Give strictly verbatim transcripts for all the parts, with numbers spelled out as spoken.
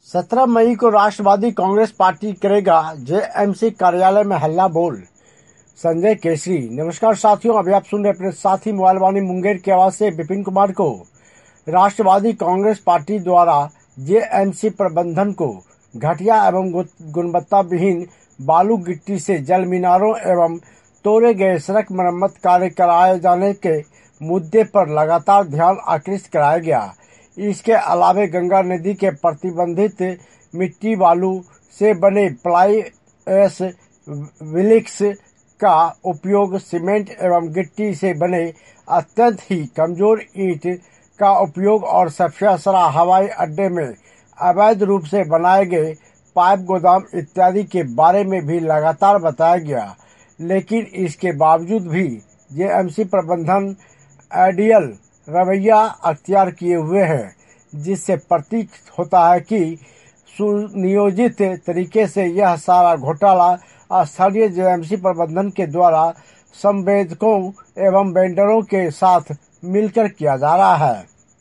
सत्रह मई को राष्ट्रवादी कांग्रेस पार्टी करेगा जेएमसी कार्यालय में हल्ला बोल। संजय केसरी। नमस्कार साथियों, अभी आप सुन रहे अपने साथी मोबाइल वाणी मुंगेर की आवाज से विपिन कुमार को। राष्ट्रवादी कांग्रेस पार्टी द्वारा जेएमसी प्रबंधन को घटिया एवं गुणवत्ता विहीन बालू गिट्टी से जल मीनारों एवं तोड़े गए सड़क मरम्मत कार्य कराए जाने के मुद्दे पर लगातार ध्यान आकृष्ट कराया गया। इसके अलावे गंगा नदी के प्रतिबंधित मिट्टी बालू से बने प्लाई एस विलिक्स का उपयोग, सीमेंट एवं गिट्टी से बने अत्यंत ही कमजोर ईंट का उपयोग और सफियासरा हवाई अड्डे में अवैध रूप से बनाए गए पाइप गोदाम इत्यादि के बारे में भी लगातार बताया गया। लेकिन इसके बावजूद भी जेएमसी प्रबंधन आइडियल रवैया अख्तियार किए हुए हैं, जिससे प्रतीत होता है कि सुनियोजित तरीके से यह सारा घोटाला स्थानीय जेएमसी प्रबंधन के द्वारा संवेदकों एवं वेंडरों के साथ मिलकर किया जा रहा है।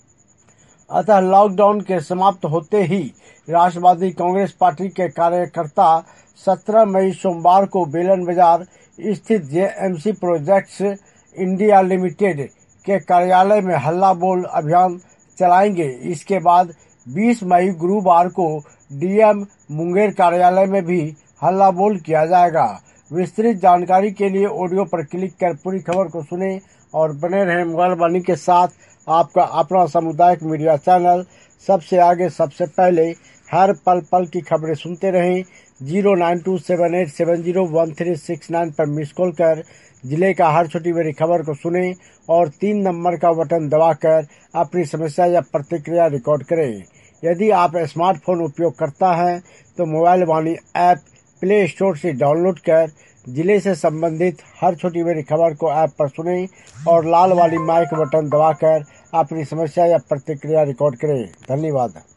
अतः लॉकडाउन के समाप्त होते ही राष्ट्रवादी कांग्रेस पार्टी के कार्यकर्ता सत्रह मई सोमवार को बेलन बाजार स्थित जेएमसी प्रोजेक्ट्स इंडिया लिमिटेड के कार्यालय में हल्ला बोल अभियान चलाएंगे। इसके बाद बीस मई गुरुवार को डीएम मुंगेर कार्यालय में भी हल्ला बोल किया जाएगा। विस्तृत जानकारी के लिए ऑडियो पर क्लिक कर पूरी खबर को सुने और बने रहें मोबाइल वाणी के साथ। आपका अपना सामुदायिक मीडिया चैनल सबसे आगे सबसे पहले हर पल पल की खबरें सुनते रहें। Zero nine two seven eight seven zero one three six nine पर मिस कॉल कर जिले का हर छोटी बड़ी खबर को सुने और तीन नंबर का बटन दबाकर अपनी समस्या या प्रतिक्रिया रिकॉर्ड करें। यदि आप स्मार्टफोन उपयोग करता है तो mobile Vaani app play store से डाउनलोड कर जिले से संबंधित हर छोटी बड़ी खबर को ऐप पर सुने और लाल वाली माइक बटन दबाकर अपनी समस्या या प्रतिक्रिया रिकॉर्ड करें। धन्यवाद।